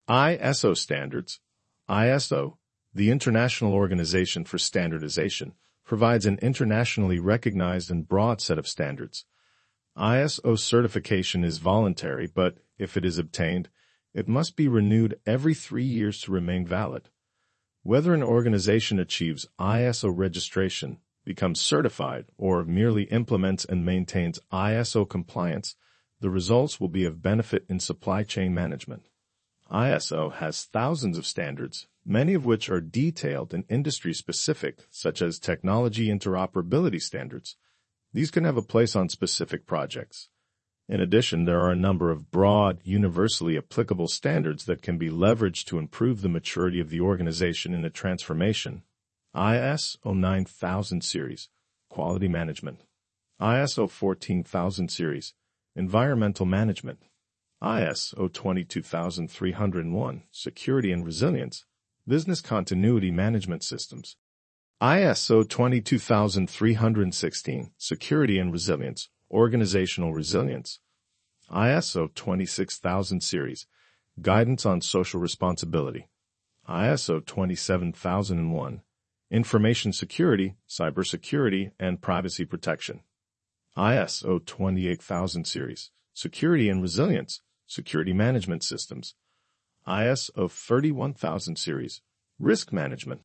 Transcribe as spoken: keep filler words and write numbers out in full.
I S O standards. I S O, the International Organization for Standardization, provides an internationally recognized and broad set of standards. I S O certification is voluntary, but if it is obtained, it must be renewed every three years to remain valid. Whether an organization achieves I S O registration, becomes certified, or merely implements and maintains I S O compliance, the results will be of benefit in supply chain management. I S O has thousands of standards, many of which are detailed and industry-specific, such as technology interoperability standards. These can have a place on specific projects. In addition, there are a number of broad, universally applicable standards that can be leveraged to improve the maturity of the organization in a transformation. I S O nine thousand Series, Quality Management. I S O fourteen thousand Series, Environmental Management. I S O twenty-two thousand three hundred one, Security and Resilience, Business Continuity Management Systems. I S O twenty-two thousand three hundred sixteen, Security and Resilience, Organizational Resilience. I S O twenty-six thousand Series, Guidance on Social Responsibility. I S O twenty-seven thousand one, Information Security, Cybersecurity, and Privacy Protection. I S O twenty-eight thousand Series, Security and Resilience, Security Management Systems. I S O thirty-one thousand Series, Risk Management.